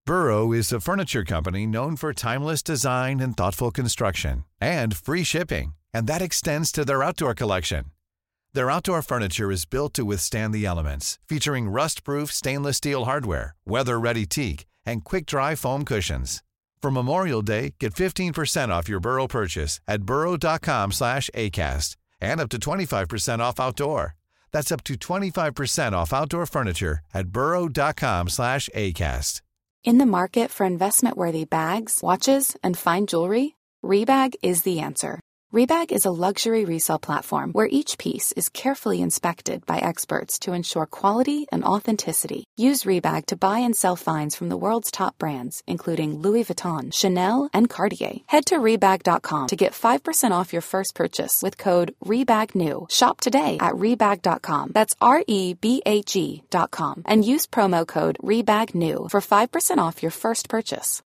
Burrow is a furniture company known for timeless design and thoughtful construction, and free shipping, and that extends to their outdoor collection. Their outdoor furniture is built to withstand the elements, featuring rust-proof stainless steel hardware, weather-ready teak, and quick-dry foam cushions. For Memorial Day, get 15% off your Burrow purchase at burrow.com/acast, and up to 25% off outdoor. That's up to 25% off outdoor furniture at burrow.com/acast. In the market for investment-worthy bags, watches, and fine jewelry, Rebag is the answer. Rebag is a luxury resale platform where each piece is carefully inspected by experts to ensure quality and authenticity. Use Rebag to buy and sell finds from the world's top brands, including Louis Vuitton, Chanel, and Cartier. Head to Rebag.com to get 5% off your first purchase with code REBAGNEW. Shop today at Rebag.com. That's REBAG.com. And use promo code REBAGNEW for 5% off your first purchase.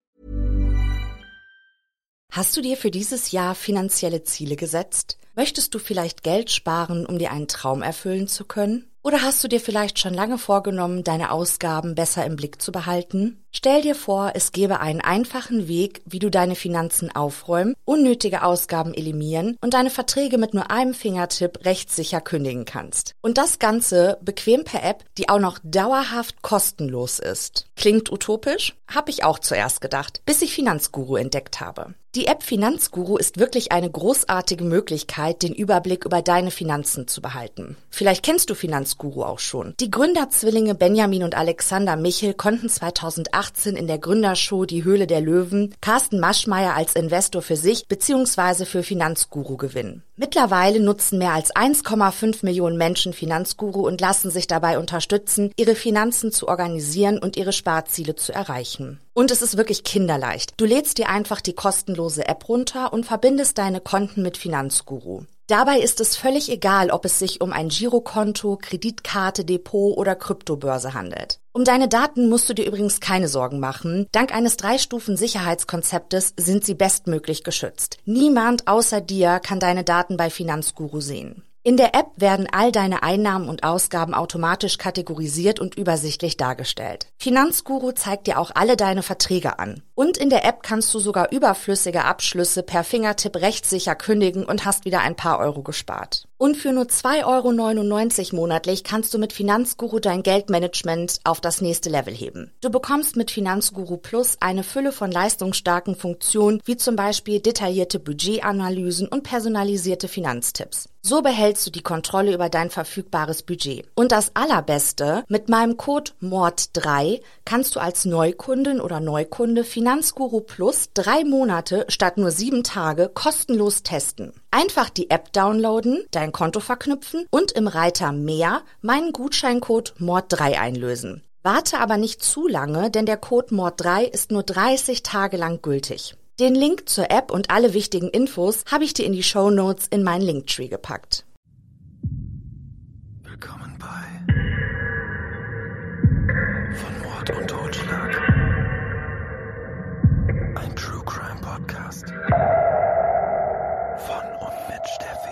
Hast du dir für dieses Jahr finanzielle Ziele gesetzt? Möchtest du vielleicht Geld sparen, um dir einen Traum erfüllen zu können? Oder hast du dir vielleicht schon lange vorgenommen, deine Ausgaben besser im Blick zu behalten? Stell dir vor, es gäbe einen einfachen Weg, wie du deine Finanzen aufräumen, unnötige Ausgaben eliminieren und deine Verträge mit nur einem Fingertipp rechtssicher kündigen kannst. Und das Ganze bequem per App, die auch noch dauerhaft kostenlos ist. Klingt utopisch? Hab ich auch zuerst gedacht, bis ich Finanzguru entdeckt habe. Die App Finanzguru ist wirklich eine großartige Möglichkeit, den Überblick über deine Finanzen zu behalten. Vielleicht kennst du Finanzguru auch schon. Die Gründerzwillinge Benjamin und Alexander Michel konnten 2018 in der Gründershow Die Höhle der Löwen Carsten Maschmeyer als Investor für sich bzw. für Finanzguru gewinnen. Mittlerweile nutzen mehr als 1,5 Millionen Menschen Finanzguru und lassen sich dabei unterstützen, ihre Finanzen zu organisieren und ihre Sparziele zu erreichen. Und es ist wirklich kinderleicht. Du lädst dir einfach die kostenlose App runter und verbindest deine Konten mit Finanzguru. Dabei ist es völlig egal, ob es sich um ein Girokonto, Kreditkarte, Depot oder Kryptobörse handelt. Um deine Daten musst du dir übrigens keine Sorgen machen. Dank eines 3-Stufen-Sicherheitskonzeptes sind sie bestmöglich geschützt. Niemand außer dir kann deine Daten bei Finanzguru sehen. In der App werden all deine Einnahmen und Ausgaben automatisch kategorisiert und übersichtlich dargestellt. Finanzguru zeigt dir auch alle deine Verträge an. Und in der App kannst du sogar überflüssige Abschlüsse per Fingertipp rechtssicher kündigen und hast wieder ein paar Euro gespart. Und für nur 2,99 € monatlich kannst du mit Finanzguru dein Geldmanagement auf das nächste Level heben. Du bekommst mit Finanzguru Plus eine Fülle von leistungsstarken Funktionen, wie zum Beispiel detaillierte Budgetanalysen und personalisierte Finanztipps. So behältst du die Kontrolle über dein verfügbares Budget. Und das Allerbeste, mit meinem Code MORD3 kannst du als Neukundin oder Neukunde Finanzguru Plus 3 Monate statt nur 7 Tage kostenlos testen. Einfach die App downloaden, dein Konto verknüpfen und im Reiter Mehr meinen Gutscheincode MORD3 einlösen. Warte aber nicht zu lange, denn der Code MORD3 ist nur 30 Tage lang gültig. Den Link zur App und alle wichtigen Infos habe ich dir in die Shownotes in meinen Linktree gepackt. Willkommen bei Von Mord und Totschlag. Ein True Crime Podcast. Von und mit Steffi.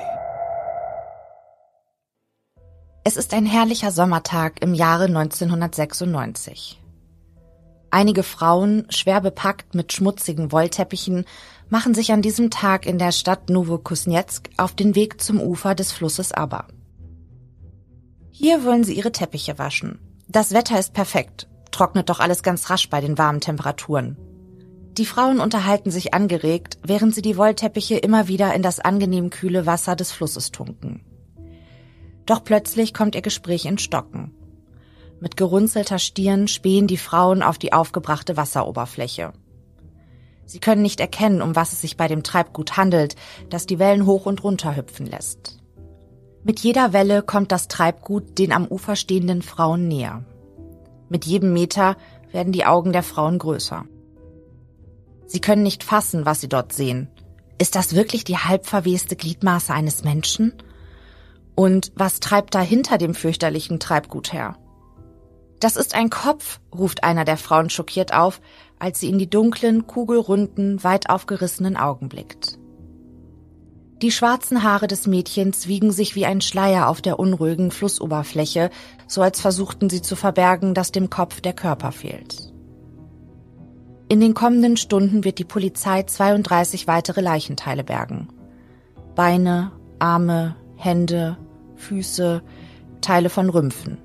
Es ist ein herrlicher Sommertag im Jahre 1996. Einige Frauen, schwer bepackt mit schmutzigen Wollteppichen, machen sich an diesem Tag in der Stadt Nowokuznetsk auf den Weg zum Ufer des Flusses Aba. Hier wollen sie ihre Teppiche waschen. Das Wetter ist perfekt, trocknet doch alles ganz rasch bei den warmen Temperaturen. Die Frauen unterhalten sich angeregt, während sie die Wollteppiche immer wieder in das angenehm kühle Wasser des Flusses tunken. Doch plötzlich kommt ihr Gespräch ins Stocken. Mit gerunzelter Stirn spähen die Frauen auf die aufgebrachte Wasseroberfläche. Sie können nicht erkennen, um was es sich bei dem Treibgut handelt, das die Wellen hoch und runter hüpfen lässt. Mit jeder Welle kommt das Treibgut den am Ufer stehenden Frauen näher. Mit jedem Meter werden die Augen der Frauen größer. Sie können nicht fassen, was sie dort sehen. Ist das wirklich die halbverweste Gliedmaße eines Menschen? Und was treibt da hinter dem fürchterlichen Treibgut her? Das ist ein Kopf, ruft einer der Frauen schockiert auf, als sie in die dunklen, kugelrunden, weit aufgerissenen Augen blickt. Die schwarzen Haare des Mädchens wiegen sich wie ein Schleier auf der unruhigen Flussoberfläche, so als versuchten sie zu verbergen, dass dem Kopf der Körper fehlt. In den kommenden Stunden wird die Polizei 32 weitere Leichenteile bergen. Beine, Arme, Hände, Füße, Teile von Rümpfen.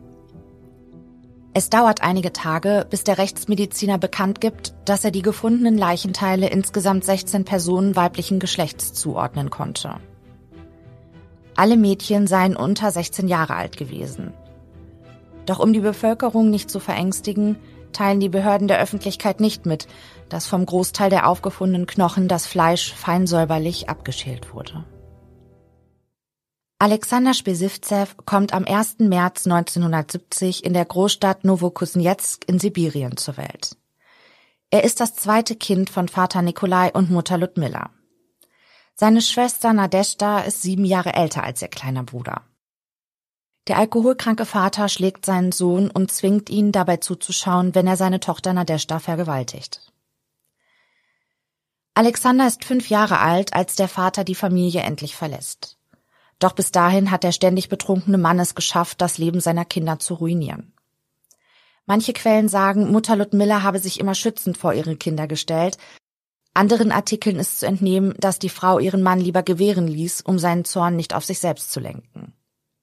Es dauert einige Tage, bis der Rechtsmediziner bekannt gibt, dass er die gefundenen Leichenteile insgesamt 16 Personen weiblichen Geschlechts zuordnen konnte. Alle Mädchen seien unter 16 Jahre alt gewesen. Doch um die Bevölkerung nicht zu verängstigen, teilen die Behörden der Öffentlichkeit nicht mit, dass vom Großteil der aufgefundenen Knochen das Fleisch fein säuberlich abgeschält wurde. Alexander Spesivtsev kommt am 1. März 1970 in der Großstadt Novokuznetsk in Sibirien zur Welt. Er ist das zweite Kind von Vater Nikolai und Mutter Ludmilla. Seine Schwester Nadezhda ist 7 Jahre älter als ihr kleiner Bruder. Der alkoholkranke Vater schlägt seinen Sohn und zwingt ihn, dabei zuzuschauen, wenn er seine Tochter Nadezhda vergewaltigt. Alexander ist 5 Jahre alt, als der Vater die Familie endlich verlässt. Doch bis dahin hat der ständig betrunkene Mann es geschafft, das Leben seiner Kinder zu ruinieren. Manche Quellen sagen, Mutter Ludmilla habe sich immer schützend vor ihre Kinder gestellt. Anderen Artikeln ist zu entnehmen, dass die Frau ihren Mann lieber gewähren ließ, um seinen Zorn nicht auf sich selbst zu lenken.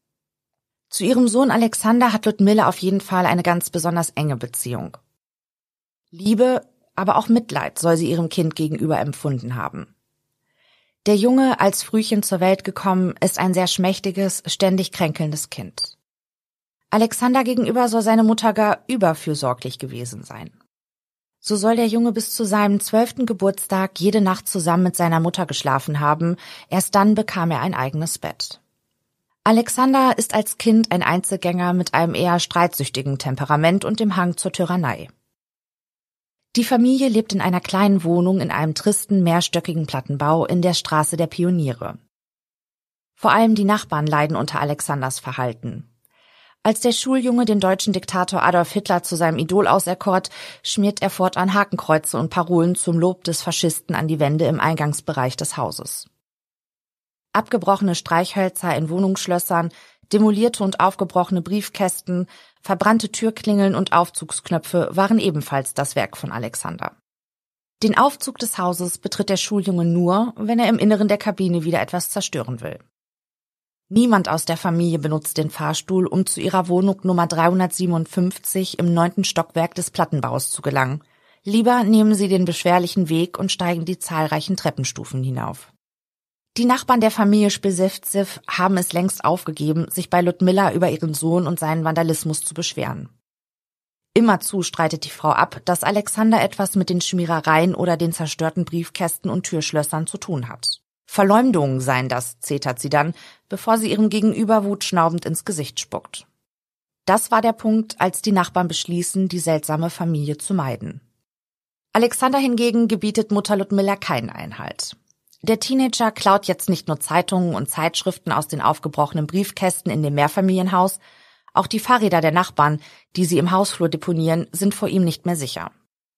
Zu ihrem Sohn Alexander hat Ludmilla auf jeden Fall eine ganz besonders enge Beziehung. Liebe, aber auch Mitleid soll sie ihrem Kind gegenüber empfunden haben. Der Junge, als Frühchen zur Welt gekommen, ist ein sehr schmächtiges, ständig kränkelndes Kind. Alexander gegenüber soll seine Mutter gar überfürsorglich gewesen sein. So soll der Junge bis zu seinem 12. Geburtstag jede Nacht zusammen mit seiner Mutter geschlafen haben, erst dann bekam er ein eigenes Bett. Alexander ist als Kind ein Einzelgänger mit einem eher streitsüchtigen Temperament und dem Hang zur Tyrannei. Die Familie lebt in einer kleinen Wohnung in einem tristen, mehrstöckigen Plattenbau in der Straße der Pioniere. Vor allem die Nachbarn leiden unter Alexanders Verhalten. Als der Schuljunge den deutschen Diktator Adolf Hitler zu seinem Idol auserkort, schmiert er fortan Hakenkreuze und Parolen zum Lob des Faschisten an die Wände im Eingangsbereich des Hauses. Abgebrochene Streichhölzer in Wohnungsschlössern, demolierte und aufgebrochene Briefkästen, verbrannte Türklingeln und Aufzugsknöpfe waren ebenfalls das Werk von Alexander. Den Aufzug des Hauses betritt der Schuljunge nur, wenn er im Inneren der Kabine wieder etwas zerstören will. Niemand aus der Familie benutzt den Fahrstuhl, um zu ihrer Wohnung Nummer 357 im 9. Stockwerk des Plattenbaus zu gelangen. Lieber nehmen sie den beschwerlichen Weg und steigen die zahlreichen Treppenstufen hinauf. Die Nachbarn der Familie Spesivtsev haben es längst aufgegeben, sich bei Ludmilla über ihren Sohn und seinen Vandalismus zu beschweren. Immerzu streitet die Frau ab, dass Alexander etwas mit den Schmierereien oder den zerstörten Briefkästen und Türschlössern zu tun hat. Verleumdungen seien das, zetert sie dann, bevor sie ihrem Gegenüber wutschnaubend ins Gesicht spuckt. Das war der Punkt, als die Nachbarn beschließen, die seltsame Familie zu meiden. Alexander hingegen gebietet Mutter Ludmilla keinen Einhalt. Der Teenager klaut jetzt nicht nur Zeitungen und Zeitschriften aus den aufgebrochenen Briefkästen in dem Mehrfamilienhaus, auch die Fahrräder der Nachbarn, die sie im Hausflur deponieren, sind vor ihm nicht mehr sicher.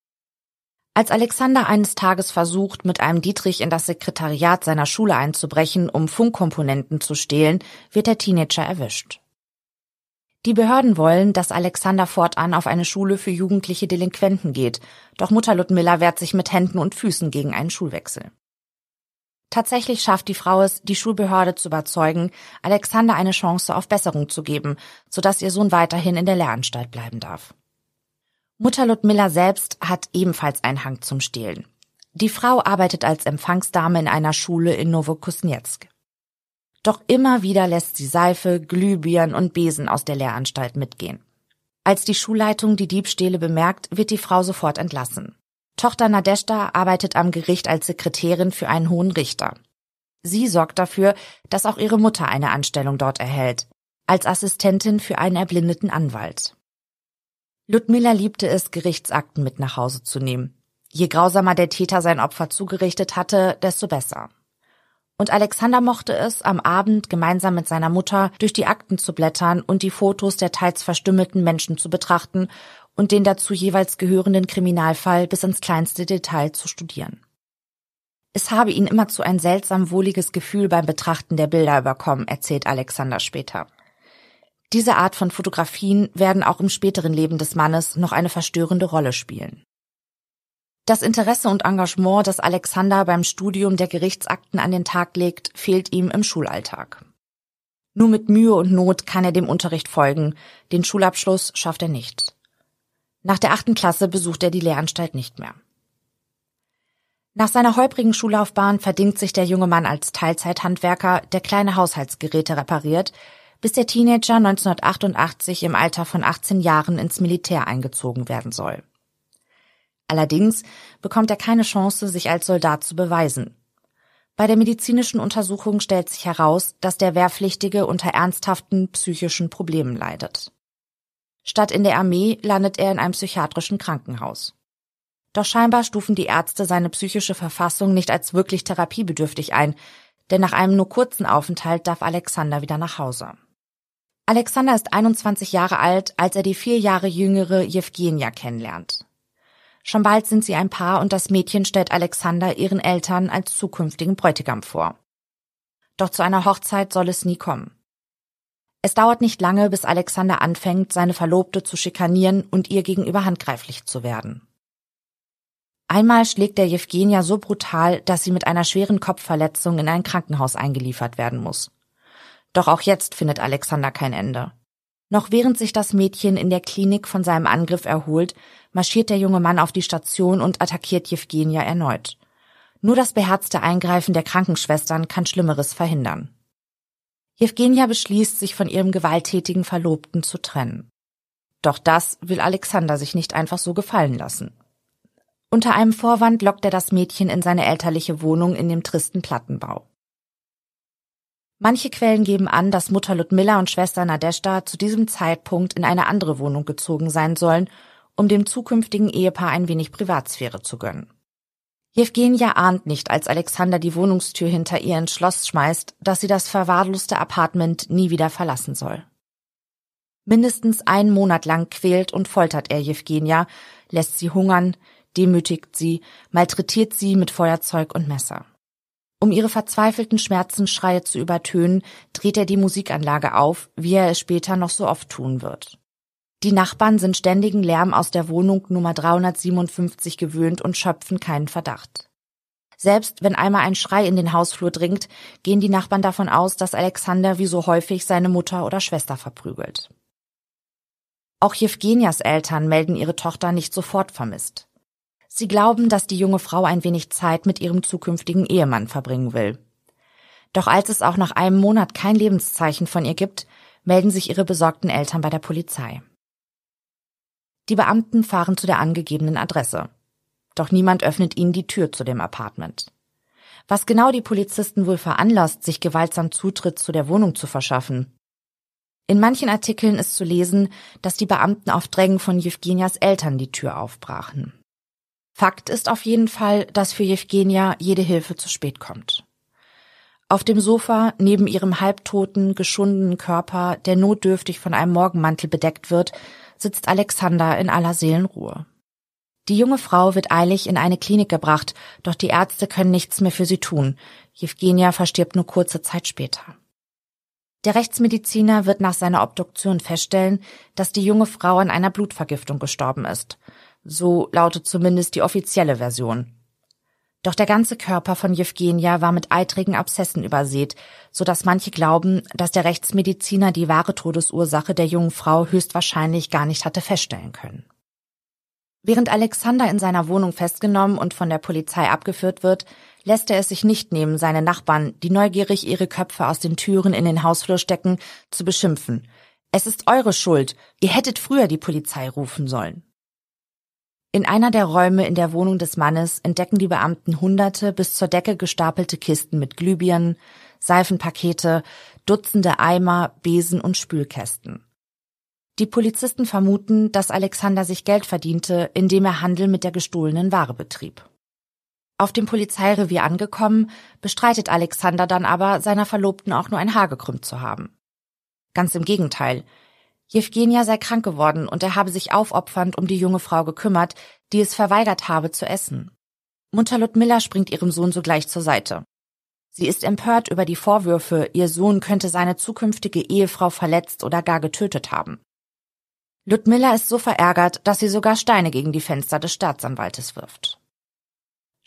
Als Alexander eines Tages versucht, mit einem Dietrich in das Sekretariat seiner Schule einzubrechen, um Funkkomponenten zu stehlen, wird der Teenager erwischt. Die Behörden wollen, dass Alexander fortan auf eine Schule für jugendliche Delinquenten geht, doch Mutter Ludmilla wehrt sich mit Händen und Füßen gegen einen Schulwechsel. Tatsächlich schafft die Frau es, die Schulbehörde zu überzeugen, Alexander eine Chance auf Besserung zu geben, sodass ihr Sohn weiterhin in der Lehranstalt bleiben darf. Mutter Ludmilla selbst hat ebenfalls einen Hang zum Stehlen. Die Frau arbeitet als Empfangsdame in einer Schule in Novokuznetsk. Doch immer wieder lässt sie Seife, Glühbirnen und Besen aus der Lehranstalt mitgehen. Als die Schulleitung die Diebstähle bemerkt, wird die Frau sofort entlassen. Tochter Nadezhda arbeitet am Gericht als Sekretärin für einen hohen Richter. Sie sorgt dafür, dass auch ihre Mutter eine Anstellung dort erhält, als Assistentin für einen erblindeten Anwalt. Ludmilla liebte es, Gerichtsakten mit nach Hause zu nehmen. Je grausamer der Täter sein Opfer zugerichtet hatte, desto besser. Und Alexander mochte es, am Abend gemeinsam mit seiner Mutter durch die Akten zu blättern und die Fotos der teils verstümmelten Menschen zu betrachten und den dazu jeweils gehörenden Kriminalfall bis ins kleinste Detail zu studieren. Es habe ihn immerzu ein seltsam wohliges Gefühl beim Betrachten der Bilder überkommen, erzählt Alexander später. Diese Art von Fotografien werden auch im späteren Leben des Mannes noch eine verstörende Rolle spielen. Das Interesse und Engagement, das Alexander beim Studium der Gerichtsakten an den Tag legt, fehlt ihm im Schulalltag. Nur mit Mühe und Not kann er dem Unterricht folgen, den Schulabschluss schafft er nicht. Nach der 8. Klasse besucht er die Lehranstalt nicht mehr. Nach seiner holprigen Schullaufbahn verdingt sich der junge Mann als Teilzeithandwerker, der kleine Haushaltsgeräte repariert, bis der Teenager 1988 im Alter von 18 Jahren ins Militär eingezogen werden soll. Allerdings bekommt er keine Chance, sich als Soldat zu beweisen. Bei der medizinischen Untersuchung stellt sich heraus, dass der Wehrpflichtige unter ernsthaften psychischen Problemen leidet. Statt in der Armee landet er in einem psychiatrischen Krankenhaus. Doch scheinbar stufen die Ärzte seine psychische Verfassung nicht als wirklich therapiebedürftig ein, denn nach einem nur kurzen Aufenthalt darf Alexander wieder nach Hause. Alexander ist 21 Jahre alt, als er die 4 Jahre jüngere Jewgenia kennenlernt. Schon bald sind sie ein Paar und das Mädchen stellt Alexander ihren Eltern als zukünftigen Bräutigam vor. Doch zu einer Hochzeit soll es nie kommen. Es dauert nicht lange, bis Alexander anfängt, seine Verlobte zu schikanieren und ihr gegenüber handgreiflich zu werden. Einmal schlägt er Jewgenia so brutal, dass sie mit einer schweren Kopfverletzung in ein Krankenhaus eingeliefert werden muss. Doch auch jetzt findet Alexander kein Ende. Noch während sich das Mädchen in der Klinik von seinem Angriff erholt, marschiert der junge Mann auf die Station und attackiert Jewgenia erneut. Nur das beherzte Eingreifen der Krankenschwestern kann Schlimmeres verhindern. Jewgenia beschließt, sich von ihrem gewalttätigen Verlobten zu trennen. Doch das will Alexander sich nicht einfach so gefallen lassen. Unter einem Vorwand lockt er das Mädchen in seine elterliche Wohnung in dem tristen Plattenbau. Manche Quellen geben an, dass Mutter Ludmilla und Schwester Nadezhda zu diesem Zeitpunkt in eine andere Wohnung gezogen sein sollen, um dem zukünftigen Ehepaar ein wenig Privatsphäre zu gönnen. Jewgenia ahnt nicht, als Alexander die Wohnungstür hinter ihr ins Schloss schmeißt, dass sie das verwahrloste Appartement nie wieder verlassen soll. Mindestens 1 Monat lang quält und foltert er Jewgenia, lässt sie hungern, demütigt sie, malträtiert sie mit Feuerzeug und Messer. Um ihre verzweifelten Schmerzensschreie zu übertönen, dreht er die Musikanlage auf, wie er es später noch so oft tun wird. Die Nachbarn sind ständigen Lärm aus der Wohnung Nummer 357 gewöhnt und schöpfen keinen Verdacht. Selbst wenn einmal ein Schrei in den Hausflur dringt, gehen die Nachbarn davon aus, dass Alexander wie so häufig seine Mutter oder Schwester verprügelt. Auch Jewgenias Eltern melden ihre Tochter nicht sofort vermisst. Sie glauben, dass die junge Frau ein wenig Zeit mit ihrem zukünftigen Ehemann verbringen will. Doch als es auch nach 1 Monat kein Lebenszeichen von ihr gibt, melden sich ihre besorgten Eltern bei der Polizei. Die Beamten fahren zu der angegebenen Adresse. Doch niemand öffnet ihnen die Tür zu dem Appartement. Was genau die Polizisten wohl veranlasst, sich gewaltsam Zutritt zu der Wohnung zu verschaffen? In manchen Artikeln ist zu lesen, dass die Beamten auf Drängen von Jewgenias Eltern die Tür aufbrachen. Fakt ist auf jeden Fall, dass für Jewgenia jede Hilfe zu spät kommt. Auf dem Sofa, neben ihrem halbtoten, geschundenen Körper, der notdürftig von einem Morgenmantel bedeckt wird, sitzt Alexander in aller Seelenruhe. Die junge Frau wird eilig in eine Klinik gebracht, doch die Ärzte können nichts mehr für sie tun. Jewgenia verstirbt nur kurze Zeit später. Der Rechtsmediziner wird nach seiner Obduktion feststellen, dass die junge Frau an einer Blutvergiftung gestorben ist. So lautet zumindest die offizielle Version. Doch der ganze Körper von Jewgenia war mit eitrigen Abszessen übersät, sodass manche glauben, dass der Rechtsmediziner die wahre Todesursache der jungen Frau höchstwahrscheinlich gar nicht hatte feststellen können. Während Alexander in seiner Wohnung festgenommen und von der Polizei abgeführt wird, lässt er es sich nicht nehmen, seine Nachbarn, die neugierig ihre Köpfe aus den Türen in den Hausflur stecken, zu beschimpfen. Es ist eure Schuld, ihr hättet früher die Polizei rufen sollen. In einer der Räume in der Wohnung des Mannes entdecken die Beamten hunderte bis zur Decke gestapelte Kisten mit Glühbirnen, Seifenpakete, Dutzende Eimer, Besen und Spülkästen. Die Polizisten vermuten, dass Alexander sich Geld verdiente, indem er Handel mit der gestohlenen Ware betrieb. Auf dem Polizeirevier angekommen, bestreitet Alexander dann aber, seiner Verlobten auch nur ein Haar gekrümmt zu haben. Ganz im Gegenteil. Jewgenia sei krank geworden und er habe sich aufopfernd um die junge Frau gekümmert, die es verweigert habe zu essen. Mutter Ludmilla springt ihrem Sohn sogleich zur Seite. Sie ist empört über die Vorwürfe, ihr Sohn könnte seine zukünftige Ehefrau verletzt oder gar getötet haben. Ludmilla ist so verärgert, dass sie sogar Steine gegen die Fenster des Staatsanwaltes wirft.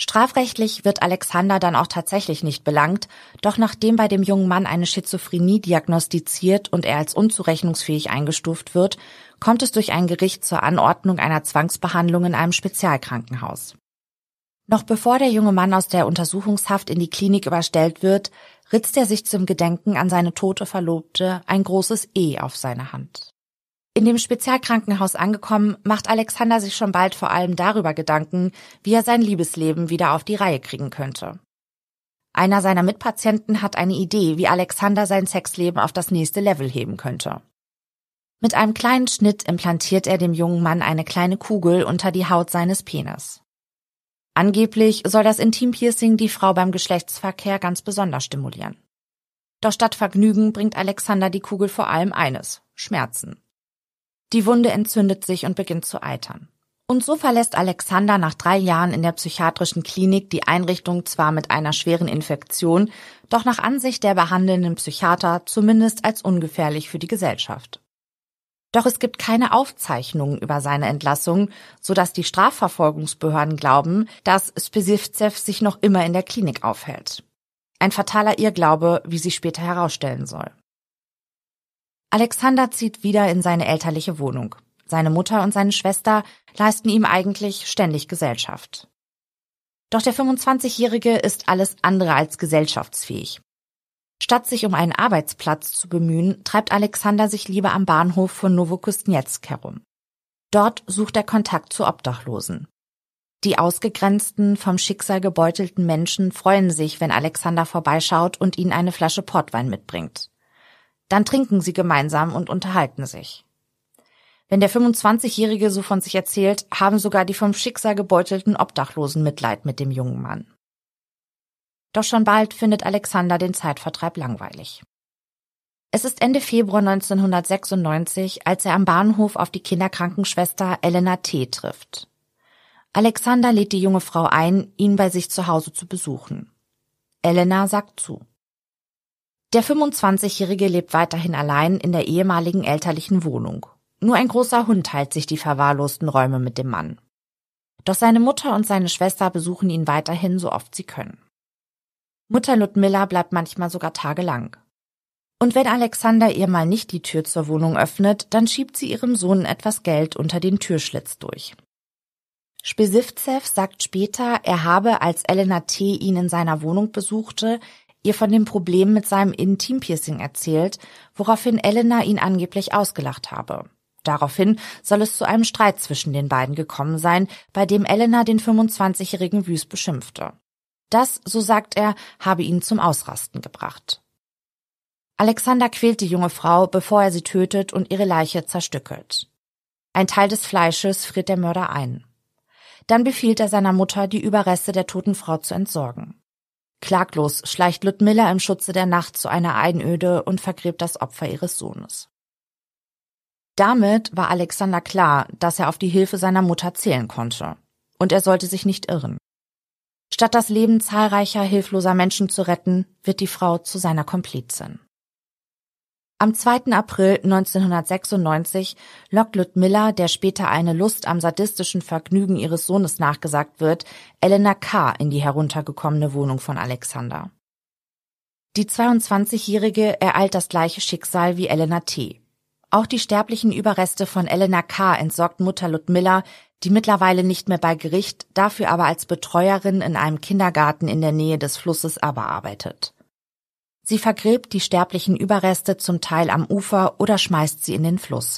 Strafrechtlich wird Alexander dann auch tatsächlich nicht belangt, doch nachdem bei dem jungen Mann eine Schizophrenie diagnostiziert und er als unzurechnungsfähig eingestuft wird, kommt es durch ein Gericht zur Anordnung einer Zwangsbehandlung in einem Spezialkrankenhaus. Noch bevor der junge Mann aus der Untersuchungshaft in die Klinik überstellt wird, ritzt er sich zum Gedenken an seine tote Verlobte ein großes E auf seine Hand. In dem Spezialkrankenhaus angekommen, macht Alexander sich schon bald vor allem darüber Gedanken, wie er sein Liebesleben wieder auf die Reihe kriegen könnte. Einer seiner Mitpatienten hat eine Idee, wie Alexander sein Sexleben auf das nächste Level heben könnte. Mit einem kleinen Schnitt implantiert er dem jungen Mann eine kleine Kugel unter die Haut seines Penis. Angeblich soll das Intimpiercing die Frau beim Geschlechtsverkehr ganz besonders stimulieren. Doch statt Vergnügen bringt Alexander die Kugel vor allem eines: Schmerzen. Die Wunde entzündet sich und beginnt zu eitern. Und so verlässt Alexander nach 3 Jahren in der psychiatrischen Klinik die Einrichtung zwar mit einer schweren Infektion, doch nach Ansicht der behandelnden Psychiater zumindest als ungefährlich für die Gesellschaft. Doch es gibt keine Aufzeichnungen über seine Entlassung, sodass die Strafverfolgungsbehörden glauben, dass Spesivcev sich noch immer in der Klinik aufhält. Ein fataler Irrglaube, wie sich später herausstellen soll. Alexander zieht wieder in seine elterliche Wohnung. Seine Mutter und seine Schwester leisten ihm eigentlich ständig Gesellschaft. Doch der 25-Jährige ist alles andere als gesellschaftsfähig. Statt sich um einen Arbeitsplatz zu bemühen, treibt Alexander sich lieber am Bahnhof von Nowokustnezk herum. Dort sucht er Kontakt zu Obdachlosen. Die ausgegrenzten, vom Schicksal gebeutelten Menschen freuen sich, wenn Alexander vorbeischaut und ihnen eine Flasche Portwein mitbringt. Dann trinken sie gemeinsam und unterhalten sich. Wenn der 25-Jährige so von sich erzählt, haben sogar die vom Schicksal gebeutelten Obdachlosen Mitleid mit dem jungen Mann. Doch schon bald findet Alexander den Zeitvertreib langweilig. Es ist Ende Februar 1996, als er am Bahnhof auf die Kinderkrankenschwester Elena T. trifft. Alexander lädt die junge Frau ein, ihn bei sich zu Hause zu besuchen. Elena sagt zu. Der 25-Jährige lebt weiterhin allein in der ehemaligen elterlichen Wohnung. Nur ein großer Hund teilt sich die verwahrlosten Räume mit dem Mann. Doch seine Mutter und seine Schwester besuchen ihn weiterhin, so oft sie können. Mutter Ludmilla bleibt manchmal sogar tagelang. Und wenn Alexander ihr mal nicht die Tür zur Wohnung öffnet, dann schiebt sie ihrem Sohn etwas Geld unter den Türschlitz durch. Spesivcev sagt später, er habe, als Elena T. ihn in seiner Wohnung besuchte, ihr von dem Problem mit seinem Intimpiercing erzählt, woraufhin Elena ihn angeblich ausgelacht habe. Daraufhin soll es zu einem Streit zwischen den beiden gekommen sein, bei dem Elena den 25-Jährigen wüst beschimpfte. Das, so sagt er, habe ihn zum Ausrasten gebracht. Alexander quält die junge Frau, bevor er sie tötet und ihre Leiche zerstückelt. Ein Teil des Fleisches friert der Mörder ein. Dann befiehlt er seiner Mutter, die Überreste der toten Frau zu entsorgen. Klaglos schleicht Ludmilla im Schutze der Nacht zu einer Einöde und vergräbt das Opfer ihres Sohnes. Damit war Alexander klar, dass er auf die Hilfe seiner Mutter zählen konnte. Und er sollte sich nicht irren. Statt das Leben zahlreicher, hilfloser Menschen zu retten, wird die Frau zu seiner Komplizin. Am 2. April 1996 lockt Ludmilla, der später eine Lust am sadistischen Vergnügen ihres Sohnes nachgesagt wird, Elena K. in die heruntergekommene Wohnung von Alexander. Die 22-Jährige ereilt das gleiche Schicksal wie Elena T. Auch die sterblichen Überreste von Elena K. entsorgt Mutter Ludmilla, die mittlerweile nicht mehr bei Gericht, dafür aber als Betreuerin in einem Kindergarten in der Nähe des Flusses Aber arbeitet. Sie vergräbt die sterblichen Überreste zum Teil am Ufer oder schmeißt sie in den Fluss.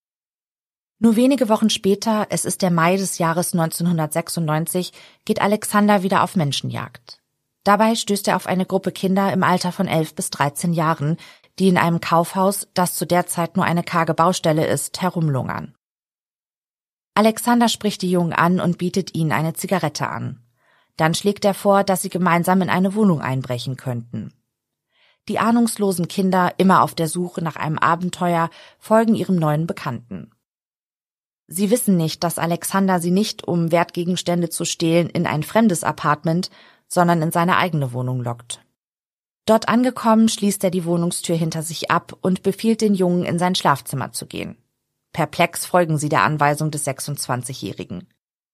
Nur wenige Wochen später, es ist der Mai des Jahres 1996, geht Alexander wieder auf Menschenjagd. Dabei stößt er auf eine Gruppe Kinder im Alter von 11 bis 13 Jahren, die in einem Kaufhaus, das zu der Zeit nur eine karge Baustelle ist, herumlungern. Alexander spricht die Jungen an und bietet ihnen eine Zigarette an. Dann schlägt er vor, dass sie gemeinsam in eine Wohnung einbrechen könnten. Die ahnungslosen Kinder, immer auf der Suche nach einem Abenteuer, folgen ihrem neuen Bekannten. Sie wissen nicht, dass Alexander sie nicht, um Wertgegenstände zu stehlen, in ein fremdes Apartment, sondern in seine eigene Wohnung lockt. Dort angekommen, schließt er die Wohnungstür hinter sich ab und befiehlt den Jungen, in sein Schlafzimmer zu gehen. Perplex folgen sie der Anweisung des 26-Jährigen.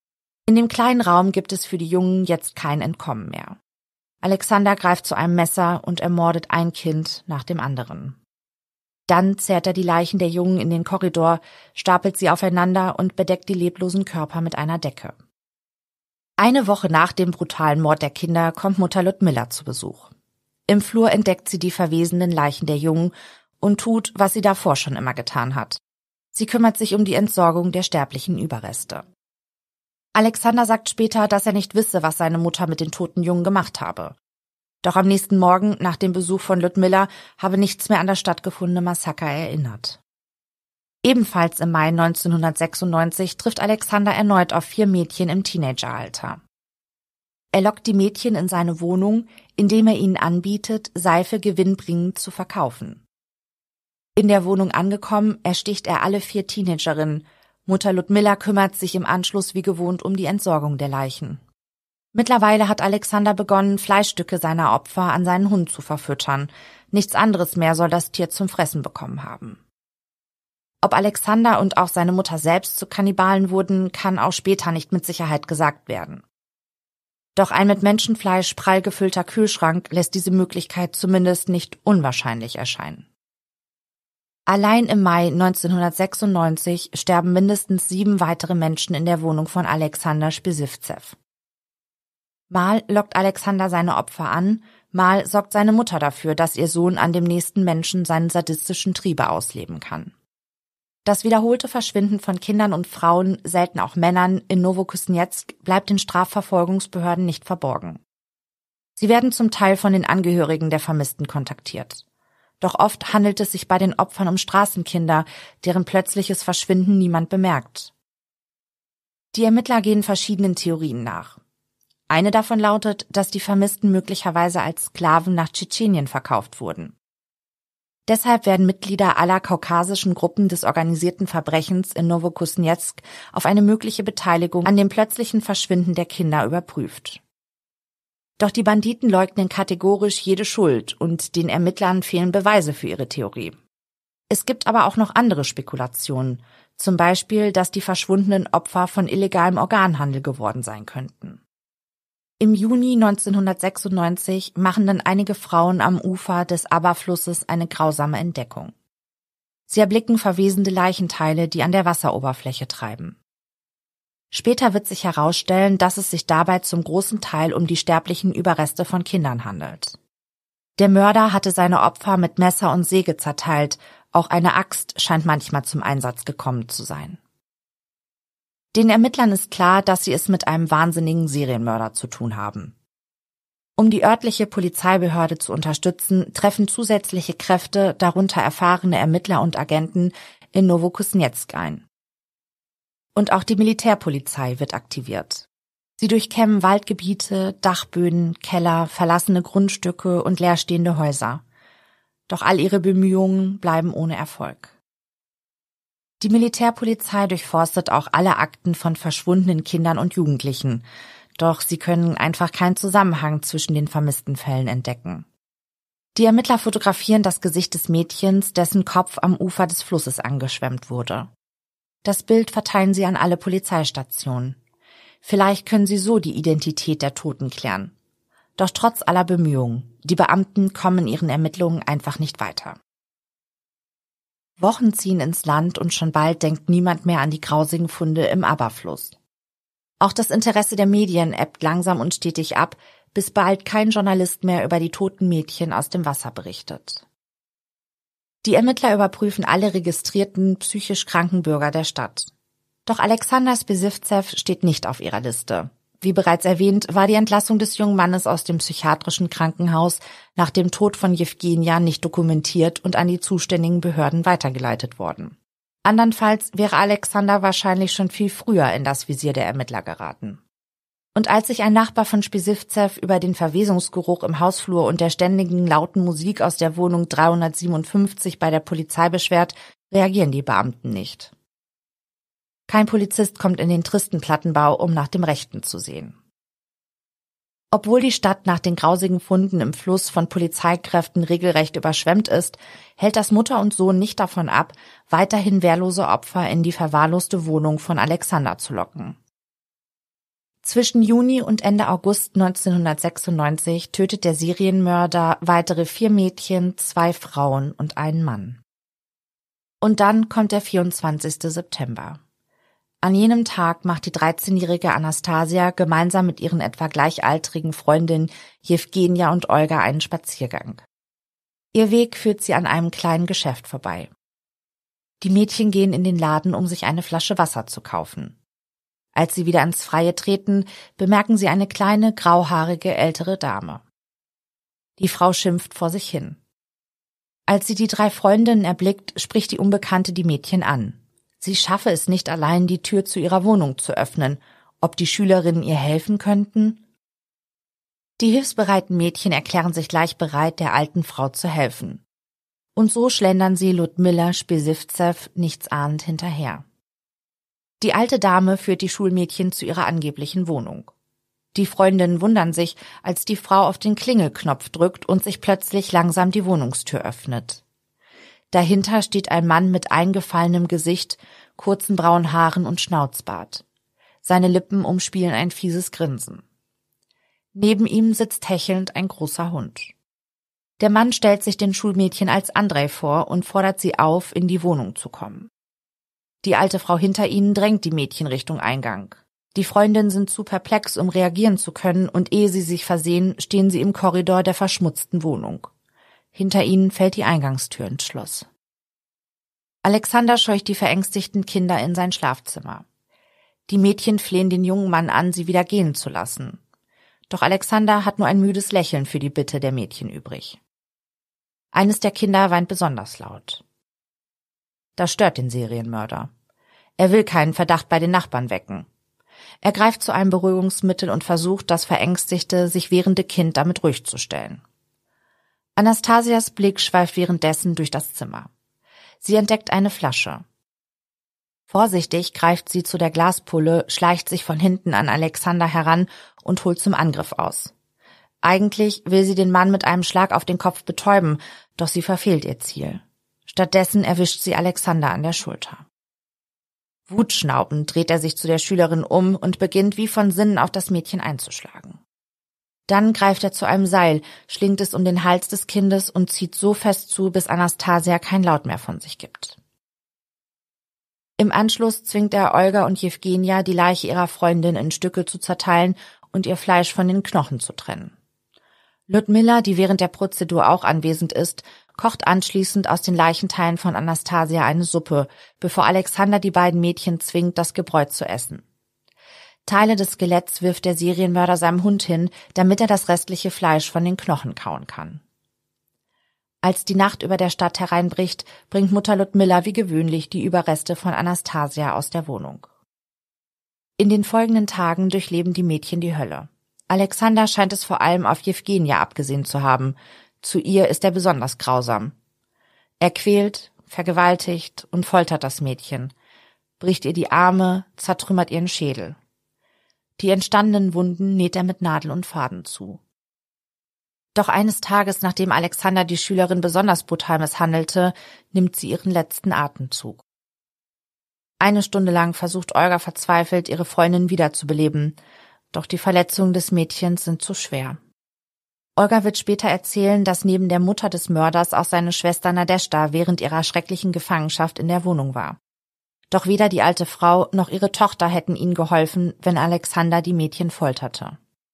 In dem kleinen Raum gibt es für die Jungen jetzt kein Entkommen mehr. Alexander greift zu einem Messer und ermordet ein Kind nach dem anderen. Dann zerrt er die Leichen der Jungen in den Korridor, stapelt sie aufeinander und bedeckt die leblosen Körper mit einer Decke. Eine Woche nach dem brutalen Mord der Kinder kommt Mutter Ludmilla zu Besuch. Im Flur entdeckt sie die verwesenden Leichen der Jungen und tut, was sie davor schon immer getan hat. Sie kümmert sich um die Entsorgung der sterblichen Überreste. Alexander sagt später, dass er nicht wisse, was seine Mutter mit den toten Jungen gemacht habe. Doch am nächsten Morgen, nach dem Besuch von Ludmilla, habe nichts mehr an das stattgefundene Massaker erinnert. Ebenfalls im Mai 1996 trifft Alexander erneut auf 4 Mädchen im Teenageralter. Er lockt die Mädchen in seine Wohnung, indem er ihnen anbietet, Seife gewinnbringend zu verkaufen. In der Wohnung angekommen, ersticht er alle 4 Teenagerinnen. Mutter Ludmilla kümmert sich im Anschluss wie gewohnt um die Entsorgung der Leichen. Mittlerweile hat Alexander begonnen, Fleischstücke seiner Opfer an seinen Hund zu verfüttern. Nichts anderes mehr soll das Tier zum Fressen bekommen haben. Ob Alexander und auch seine Mutter selbst zu Kannibalen wurden, kann auch später nicht mit Sicherheit gesagt werden. Doch ein mit Menschenfleisch prall gefüllter Kühlschrank lässt diese Möglichkeit zumindest nicht unwahrscheinlich erscheinen. Allein im Mai 1996 sterben mindestens 7 weitere Menschen in der Wohnung von Alexander Spisivcev. Mal lockt Alexander seine Opfer an, mal sorgt seine Mutter dafür, dass ihr Sohn an dem nächsten Menschen seine sadistischen Triebe ausleben kann. Das wiederholte Verschwinden von Kindern und Frauen, selten auch Männern, in Novokuznetsk bleibt den Strafverfolgungsbehörden nicht verborgen. Sie werden zum Teil von den Angehörigen der Vermissten kontaktiert. Doch oft handelt es sich bei den Opfern um Straßenkinder, deren plötzliches Verschwinden niemand bemerkt. Die Ermittler gehen verschiedenen Theorien nach. Eine davon lautet, dass die Vermissten möglicherweise als Sklaven nach Tschetschenien verkauft wurden. Deshalb werden Mitglieder aller kaukasischen Gruppen des organisierten Verbrechens in Novokuznetsk auf eine mögliche Beteiligung an dem plötzlichen Verschwinden der Kinder überprüft. Doch die Banditen leugnen kategorisch jede Schuld und den Ermittlern fehlen Beweise für ihre Theorie. Es gibt aber auch noch andere Spekulationen, zum Beispiel, dass die verschwundenen Opfer von illegalem Organhandel geworden sein könnten. Im Juni 1996 machen dann einige Frauen am Ufer des Aba-Flusses eine grausame Entdeckung. Sie erblicken verwesende Leichenteile, die an der Wasseroberfläche treiben. Später wird sich herausstellen, dass es sich dabei zum großen Teil um die sterblichen Überreste von Kindern handelt. Der Mörder hatte seine Opfer mit Messer und Säge zerteilt, auch eine Axt scheint manchmal zum Einsatz gekommen zu sein. Den Ermittlern ist klar, dass sie es mit einem wahnsinnigen Serienmörder zu tun haben. Um die örtliche Polizeibehörde zu unterstützen, treffen zusätzliche Kräfte, darunter erfahrene Ermittler und Agenten, in Novokuznetsk ein. Und auch die Militärpolizei wird aktiviert. Sie durchkämmen Waldgebiete, Dachböden, Keller, verlassene Grundstücke und leerstehende Häuser. Doch all ihre Bemühungen bleiben ohne Erfolg. Die Militärpolizei durchforstet auch alle Akten von verschwundenen Kindern und Jugendlichen, doch sie können einfach keinen Zusammenhang zwischen den vermissten Fällen entdecken. Die Ermittler fotografieren das Gesicht des Mädchens, dessen Kopf am Ufer des Flusses angeschwemmt wurde. Das Bild verteilen sie an alle Polizeistationen. Vielleicht können sie so die Identität der Toten klären. Doch trotz aller Bemühungen, die Beamten kommen in ihren Ermittlungen einfach nicht weiter. Wochen ziehen ins Land und schon bald denkt niemand mehr an die grausigen Funde im Aba-Fluss. Auch das Interesse der Medien ebbt langsam und stetig ab, bis bald kein Journalist mehr über die toten Mädchen aus dem Wasser berichtet. Die Ermittler überprüfen alle registrierten, psychisch kranken Bürger der Stadt. Doch Alexander Spisivcev steht nicht auf ihrer Liste. Wie bereits erwähnt, war die Entlassung des jungen Mannes aus dem psychiatrischen Krankenhaus nach dem Tod von Jewgenia nicht dokumentiert und an die zuständigen Behörden weitergeleitet worden. Andernfalls wäre Alexander wahrscheinlich schon viel früher in das Visier der Ermittler geraten. Und als sich ein Nachbar von Spisivcev über den Verwesungsgeruch im Hausflur und der ständigen lauten Musik aus der Wohnung 357 bei der Polizei beschwert, reagieren die Beamten nicht. Kein Polizist kommt in den tristen Plattenbau, um nach dem Rechten zu sehen. Obwohl die Stadt nach den grausigen Funden im Fluss von Polizeikräften regelrecht überschwemmt ist, hält das Mutter und Sohn nicht davon ab, weiterhin wehrlose Opfer in die verwahrloste Wohnung von Alexander zu locken. Zwischen Juni und Ende August 1996 tötet der Serienmörder weitere 4 Mädchen, 2 Frauen und einen Mann. Und dann kommt der 24. September. An jenem Tag macht die 13-jährige Anastasia gemeinsam mit ihren etwa gleichaltrigen Freundinnen Jewgenia und Olga einen Spaziergang. Ihr Weg führt sie an einem kleinen Geschäft vorbei. Die Mädchen gehen in den Laden, um sich eine Flasche Wasser zu kaufen. Als sie wieder ins Freie treten, bemerken sie eine kleine, grauhaarige ältere Dame. Die Frau schimpft vor sich hin. Als sie die 3 Freundinnen erblickt, spricht die Unbekannte die Mädchen an. Sie schaffe es nicht allein, die Tür zu ihrer Wohnung zu öffnen, ob die Schülerinnen ihr helfen könnten? Die hilfsbereiten Mädchen erklären sich gleich bereit, der alten Frau zu helfen. Und so schlendern sie Ludmilla Spesivtsev nichtsahnend hinterher. Die alte Dame führt die Schulmädchen zu ihrer angeblichen Wohnung. Die Freundinnen wundern sich, als die Frau auf den Klingelknopf drückt und sich plötzlich langsam die Wohnungstür öffnet. Dahinter steht ein Mann mit eingefallenem Gesicht, kurzen braunen Haaren und Schnauzbart. Seine Lippen umspielen ein fieses Grinsen. Neben ihm sitzt hechelnd ein großer Hund. Der Mann stellt sich den Schulmädchen als Andrei vor und fordert sie auf, in die Wohnung zu kommen. Die alte Frau hinter ihnen drängt die Mädchen Richtung Eingang. Die Freundinnen sind zu perplex, um reagieren zu können, und ehe sie sich versehen, stehen sie im Korridor der verschmutzten Wohnung. Hinter ihnen fällt die Eingangstür ins Schloss. Alexander scheucht die verängstigten Kinder in sein Schlafzimmer. Die Mädchen flehen den jungen Mann an, sie wieder gehen zu lassen. Doch Alexander hat nur ein müdes Lächeln für die Bitte der Mädchen übrig. Eines der Kinder weint besonders laut. Das stört den Serienmörder. Er will keinen Verdacht bei den Nachbarn wecken. Er greift zu einem Beruhigungsmittel und versucht, das verängstigte, sich wehrende Kind damit ruhig zu stellen. Anastasias Blick schweift währenddessen durch das Zimmer. Sie entdeckt eine Flasche. Vorsichtig greift sie zu der Glaspulle, schleicht sich von hinten an Alexander heran und holt zum Angriff aus. Eigentlich will sie den Mann mit einem Schlag auf den Kopf betäuben, doch sie verfehlt ihr Ziel. Stattdessen erwischt sie Alexander an der Schulter. Wutschnaubend dreht er sich zu der Schülerin um und beginnt wie von Sinnen auf das Mädchen einzuschlagen. Dann greift er zu einem Seil, schlingt es um den Hals des Kindes und zieht so fest zu, bis Anastasia kein Laut mehr von sich gibt. Im Anschluss zwingt er Olga und Jewgenia, die Leiche ihrer Freundin in Stücke zu zerteilen und ihr Fleisch von den Knochen zu trennen. Ludmilla, die während der Prozedur auch anwesend ist, kocht anschließend aus den Leichenteilen von Anastasia eine Suppe, bevor Alexander die beiden Mädchen zwingt, das Gebräu zu essen. Teile des Skeletts wirft der Serienmörder seinem Hund hin, damit er das restliche Fleisch von den Knochen kauen kann. Als die Nacht über der Stadt hereinbricht, bringt Mutter Ludmilla wie gewöhnlich die Überreste von Anastasia aus der Wohnung. In den folgenden Tagen durchleben die Mädchen die Hölle. Alexander scheint es vor allem auf Jewgenia abgesehen zu haben. Zu ihr ist er besonders grausam. Er quält, vergewaltigt und foltert das Mädchen, bricht ihr die Arme, zertrümmert ihren Schädel. Die entstandenen Wunden näht er mit Nadel und Faden zu. Doch eines Tages, nachdem Alexander die Schülerin besonders brutal misshandelte, nimmt sie ihren letzten Atemzug. Eine Stunde lang versucht Olga verzweifelt, ihre Freundin wiederzubeleben, doch die Verletzungen des Mädchens sind zu schwer. Olga wird später erzählen, dass neben der Mutter des Mörders auch seine Schwester Nadezhda während ihrer schrecklichen Gefangenschaft in der Wohnung war. Doch weder die alte Frau noch ihre Tochter hätten ihnen geholfen, wenn Alexander die Mädchen folterte.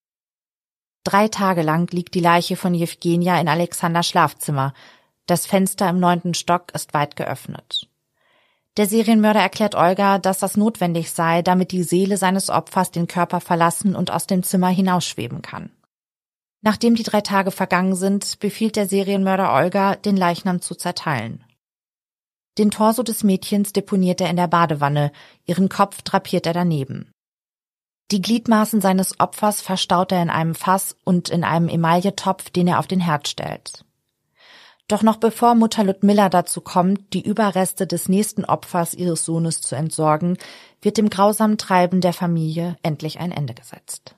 3 Tage lang liegt die Leiche von Jewgenia in Alexanders Schlafzimmer. Das Fenster im 9. Stock ist weit geöffnet. Der Serienmörder erklärt Olga, dass das notwendig sei, damit die Seele seines Opfers den Körper verlassen und aus dem Zimmer hinausschweben kann. Nachdem die 3 Tage vergangen sind, befiehlt der Serienmörder Olga, den Leichnam zu zerteilen. Den Torso des Mädchens deponiert er in der Badewanne, ihren Kopf drapiert er daneben. Die Gliedmaßen seines Opfers verstaut er in einem Fass und in einem Emailletopf, den er auf den Herd stellt. Doch noch bevor Mutter Ludmilla dazu kommt, die Überreste des nächsten Opfers ihres Sohnes zu entsorgen, wird dem grausamen Treiben der Familie endlich ein Ende gesetzt.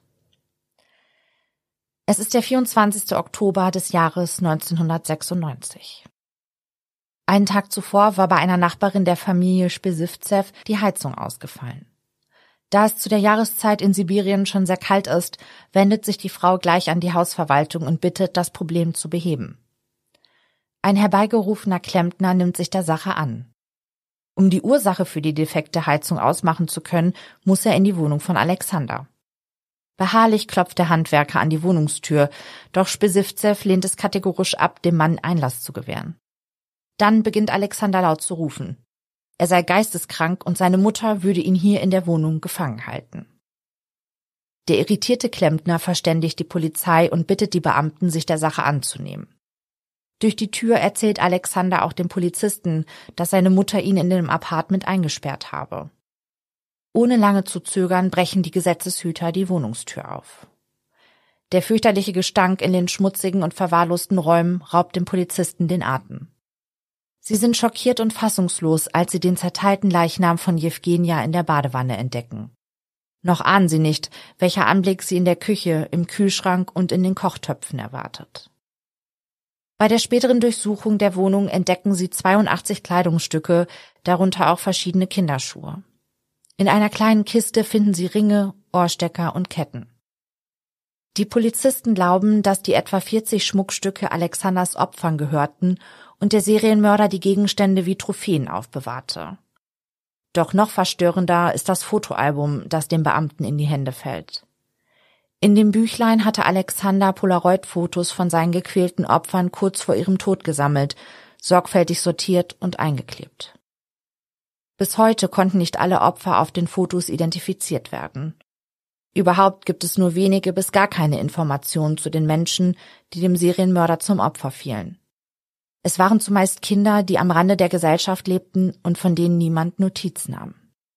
Es ist der 24. Oktober des Jahres 1996. Einen Tag zuvor war bei einer Nachbarin der Familie Spesivtsev die Heizung ausgefallen. Da es zu der Jahreszeit in Sibirien schon sehr kalt ist, wendet sich die Frau gleich an die Hausverwaltung und bittet, das Problem zu beheben. Ein herbeigerufener Klempner nimmt sich der Sache an. Um die Ursache für die defekte Heizung ausmachen zu können, muss er in die Wohnung von Alexander. Beharrlich klopft der Handwerker an die Wohnungstür, doch Spesivzew lehnt es kategorisch ab, dem Mann Einlass zu gewähren. Dann beginnt Alexander laut zu rufen. Er sei geisteskrank und seine Mutter würde ihn hier in der Wohnung gefangen halten. Der irritierte Klempner verständigt die Polizei und bittet die Beamten, sich der Sache anzunehmen. Durch die Tür erzählt Alexander auch dem Polizisten, dass seine Mutter ihn in dem Apartment eingesperrt habe. Ohne lange zu zögern, brechen die Gesetzeshüter die Wohnungstür auf. Der fürchterliche Gestank in den schmutzigen und verwahrlosten Räumen raubt dem Polizisten den Atem. Sie sind schockiert und fassungslos, als sie den zerteilten Leichnam von Jewgenia in der Badewanne entdecken. Noch ahnen sie nicht, welcher Anblick sie in der Küche, im Kühlschrank und in den Kochtöpfen erwartet. Bei der späteren Durchsuchung der Wohnung entdecken sie 82 Kleidungsstücke, darunter auch verschiedene Kinderschuhe. In einer kleinen Kiste finden sie Ringe, Ohrstecker und Ketten. Die Polizisten glauben, dass die etwa 40 Schmuckstücke Alexanders Opfern gehörten und der Serienmörder die Gegenstände wie Trophäen aufbewahrte. Doch noch verstörender ist das Fotoalbum, das dem Beamten in die Hände fällt. In dem Büchlein hatte Alexander Polaroid-Fotos von seinen gequälten Opfern kurz vor ihrem Tod gesammelt, sorgfältig sortiert und eingeklebt. Bis heute konnten nicht alle Opfer auf den Fotos identifiziert werden. Überhaupt gibt es nur wenige bis gar keine Informationen zu den Menschen, die dem Serienmörder zum Opfer fielen. Es waren zumeist Kinder, die am Rande der Gesellschaft lebten und von denen niemand Notiz nahm.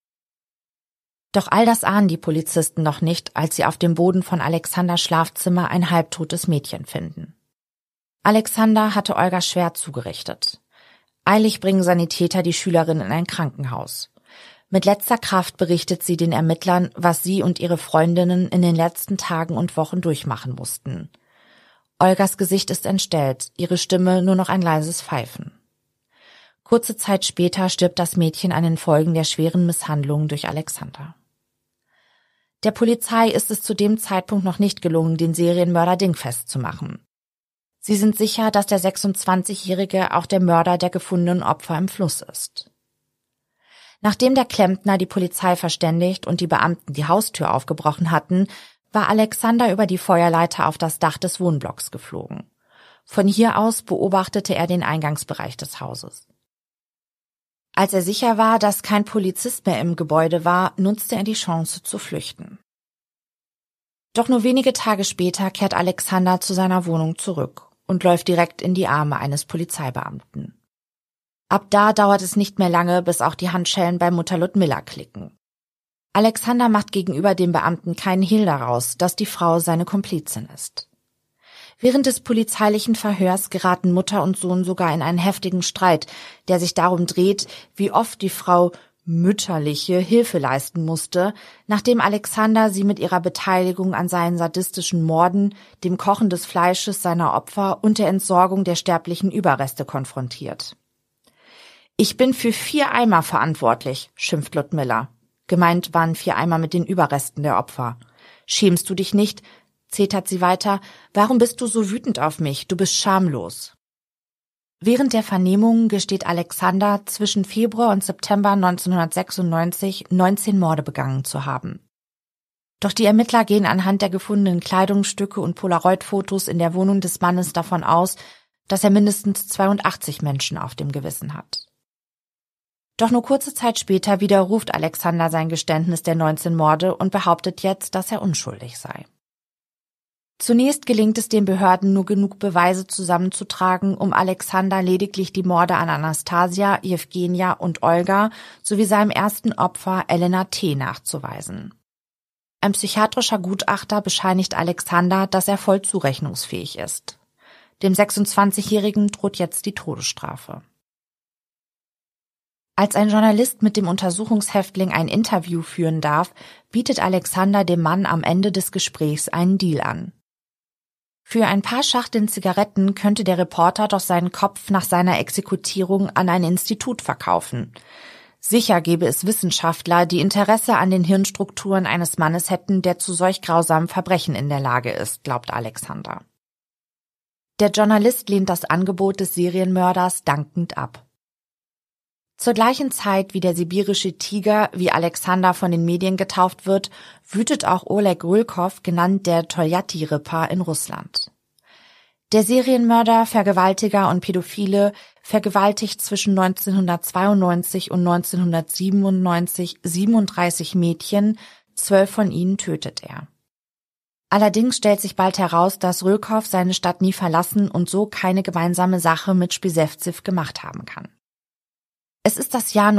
Doch all das ahnen die Polizisten noch nicht, als sie auf dem Boden von Alexanders Schlafzimmer ein halbtotes Mädchen finden. Alexander hatte Olga schwer zugerichtet. Eilig bringen Sanitäter die Schülerin in ein Krankenhaus. Mit letzter Kraft berichtet sie den Ermittlern, was sie und ihre Freundinnen in den letzten Tagen und Wochen durchmachen mussten. Olgas Gesicht ist entstellt, ihre Stimme nur noch ein leises Pfeifen. Kurze Zeit später stirbt das Mädchen an den Folgen der schweren Misshandlungen durch Alexander. Der Polizei ist es zu dem Zeitpunkt noch nicht gelungen, den Serienmörder dingfest zu machen. Sie sind sicher, dass der 26-Jährige auch der Mörder der gefundenen Opfer im Fluss ist. Nachdem der Klempner die Polizei verständigt und die Beamten die Haustür aufgebrochen hatten, war Alexander über die Feuerleiter auf das Dach des Wohnblocks geflogen. Von hier aus beobachtete er den Eingangsbereich des Hauses. Als er sicher war, dass kein Polizist mehr im Gebäude war, nutzte er die Chance zu flüchten. Doch nur wenige Tage später kehrt Alexander zu seiner Wohnung zurück und läuft direkt in die Arme eines Polizeibeamten. Ab da dauert es nicht mehr lange, bis auch die Handschellen bei Mutter Ludmilla klicken. Alexander macht gegenüber dem Beamten keinen Hehl daraus, dass die Frau seine Komplizin ist. Während des polizeilichen Verhörs geraten Mutter und Sohn sogar in einen heftigen Streit, der sich darum dreht, wie oft die Frau mütterliche Hilfe leisten musste, nachdem Alexander sie mit ihrer Beteiligung an seinen sadistischen Morden, dem Kochen des Fleisches seiner Opfer und der Entsorgung der sterblichen Überreste konfrontiert. »Ich bin für 4 Eimer verantwortlich«, schimpft Ludmilla. Gemeint waren 4 Eimer mit den Überresten der Opfer. »Schämst du dich nicht?«, zetert sie weiter. »Warum bist du so wütend auf mich? Du bist schamlos.« Während der Vernehmungen gesteht Alexander, zwischen Februar und September 1996 19 Morde begangen zu haben. Doch die Ermittler gehen anhand der gefundenen Kleidungsstücke und Polaroid-Fotos in der Wohnung des Mannes davon aus, dass er mindestens 82 Menschen auf dem Gewissen hat. Doch nur kurze Zeit später widerruft Alexander sein Geständnis der 19 Morde und behauptet jetzt, dass er unschuldig sei. Zunächst gelingt es den Behörden nur genug Beweise zusammenzutragen, um Alexander lediglich die Morde an Anastasia, Jewgenia und Olga sowie seinem ersten Opfer Elena T. nachzuweisen. Ein psychiatrischer Gutachter bescheinigt Alexander, dass er voll zurechnungsfähig ist. Dem 26-Jährigen droht jetzt die Todesstrafe. Als ein Journalist mit dem Untersuchungshäftling ein Interview führen darf, bietet Alexander dem Mann am Ende des Gesprächs einen Deal an. Für ein paar Schachteln Zigaretten könnte der Reporter doch seinen Kopf nach seiner Exekutierung an ein Institut verkaufen. Sicher gäbe es Wissenschaftler, die Interesse an den Hirnstrukturen eines Mannes hätten, der zu solch grausamen Verbrechen in der Lage ist, glaubt Alexander. Der Journalist lehnt das Angebot des Serienmörders dankend ab. Zur gleichen Zeit wie der sibirische Tiger, wie Alexander von den Medien getauft wird, wütet auch Oleg Rylkov, genannt der Toljatti-Ripper, in Russland. Der Serienmörder, Vergewaltiger und Pädophile vergewaltigt zwischen 1992 und 1997 37 Mädchen, 12 von ihnen tötet er. Allerdings stellt sich bald heraus, dass Rylkov seine Stadt nie verlassen und so keine gemeinsame Sache mit Spisewzew gemacht haben kann. Es ist das Jahr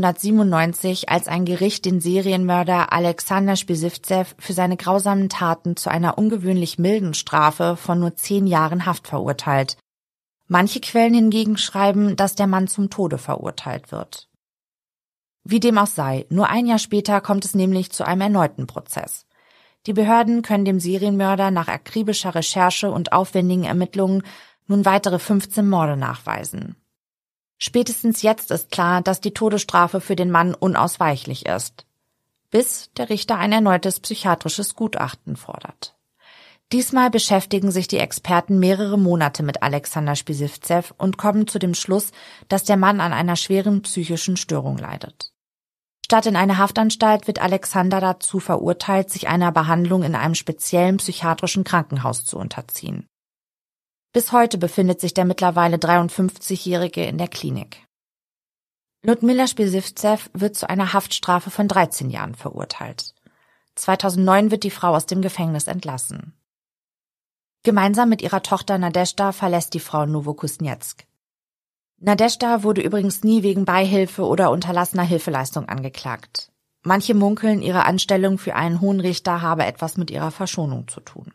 1997, als ein Gericht den Serienmörder Alexander Spisewzew für seine grausamen Taten zu einer ungewöhnlich milden Strafe von nur 10 Jahren Haft verurteilt. Manche Quellen hingegen schreiben, dass der Mann zum Tode verurteilt wird. Wie dem auch sei, nur ein Jahr später kommt es nämlich zu einem erneuten Prozess. Die Behörden können dem Serienmörder nach akribischer Recherche und aufwendigen Ermittlungen nun weitere 15 Morde nachweisen. Spätestens jetzt ist klar, dass die Todesstrafe für den Mann unausweichlich ist, bis der Richter ein erneutes psychiatrisches Gutachten fordert. Diesmal beschäftigen sich die Experten mehrere Monate mit Alexander Spisewzew und kommen zu dem Schluss, dass der Mann an einer schweren psychischen Störung leidet. Statt in eine Haftanstalt wird Alexander dazu verurteilt, sich einer Behandlung in einem speziellen psychiatrischen Krankenhaus zu unterziehen. Bis heute befindet sich der mittlerweile 53-Jährige in der Klinik. Ludmila Spisewzew wird zu einer Haftstrafe von 13 Jahren verurteilt. 2009 wird die Frau aus dem Gefängnis entlassen. Gemeinsam mit ihrer Tochter Nadezhda verlässt die Frau Nowokuznetsk. Nadezhda wurde übrigens nie wegen Beihilfe oder unterlassener Hilfeleistung angeklagt. Manche munkeln, ihre Anstellung für einen hohen Richter habe etwas mit ihrer Verschonung zu tun.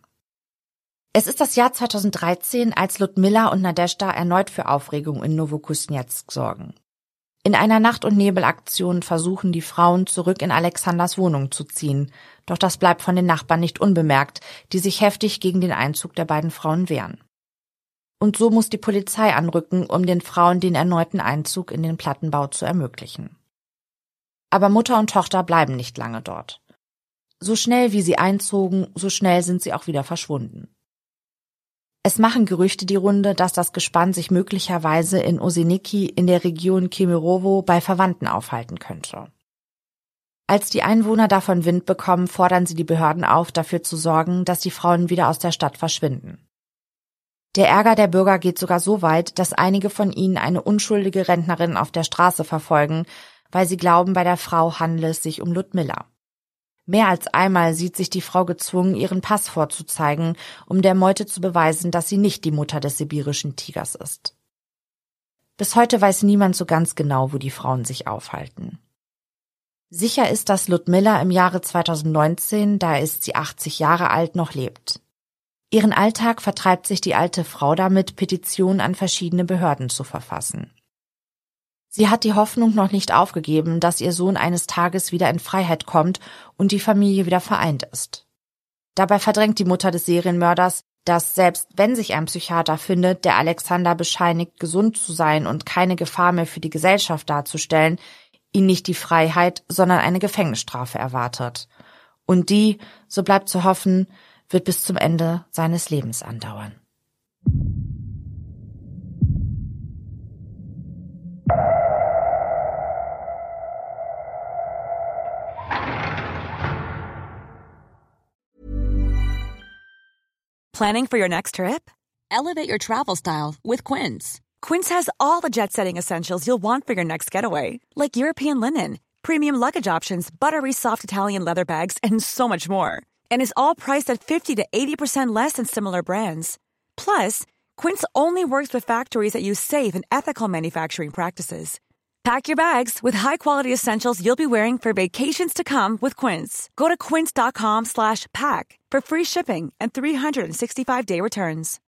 Es ist das Jahr 2013, als Ludmila und Nadezhda erneut für Aufregung in Nowokuznetsk sorgen. In einer Nacht- und Nebelaktion versuchen die Frauen, zurück in Alexanders Wohnung zu ziehen, doch das bleibt von den Nachbarn nicht unbemerkt, die sich heftig gegen den Einzug der beiden Frauen wehren. Und so muss die Polizei anrücken, um den Frauen den erneuten Einzug in den Plattenbau zu ermöglichen. Aber Mutter und Tochter bleiben nicht lange dort. So schnell wie sie einzogen, so schnell sind sie auch wieder verschwunden. Es machen Gerüchte die Runde, dass das Gespann sich möglicherweise in Oseniki in der Region Kemerowo bei Verwandten aufhalten könnte. Als die Einwohner davon Wind bekommen, fordern sie die Behörden auf, dafür zu sorgen, dass die Frauen wieder aus der Stadt verschwinden. Der Ärger der Bürger geht sogar so weit, dass einige von ihnen eine unschuldige Rentnerin auf der Straße verfolgen, weil sie glauben, bei der Frau handle es sich um Ludmila. Mehr als einmal sieht sich die Frau gezwungen, ihren Pass vorzuzeigen, um der Meute zu beweisen, dass sie nicht die Mutter des sibirischen Tigers ist. Bis heute weiß niemand so ganz genau, wo die Frauen sich aufhalten. Sicher ist, dass Ludmila im Jahre 2019, da ist sie 80 Jahre alt, noch lebt. Ihren Alltag vertreibt sich die alte Frau damit, Petitionen an verschiedene Behörden zu verfassen. Sie hat die Hoffnung noch nicht aufgegeben, dass ihr Sohn eines Tages wieder in Freiheit kommt und die Familie wieder vereint ist. Dabei verdrängt die Mutter des Serienmörders, dass selbst wenn sich ein Psychiater findet, der Alexander bescheinigt, gesund zu sein und keine Gefahr mehr für die Gesellschaft darzustellen, ihn nicht die Freiheit, sondern eine Gefängnisstrafe erwartet. Und die, so bleibt zu hoffen, wird bis zum Ende seines Lebens andauern. Planning for your next trip? Elevate your travel style with Quince. Quince has all the jet-setting essentials you'll want for your next getaway, like European linen, premium luggage options, buttery soft Italian leather bags, and so much more. And is all priced at 50 to 80% less than similar brands. Plus, Quince only works with factories that use safe and ethical manufacturing practices. Pack your bags with high-quality essentials you'll be wearing for vacations to come with Quince. Go to quince.com/pack for free shipping and 365-day returns.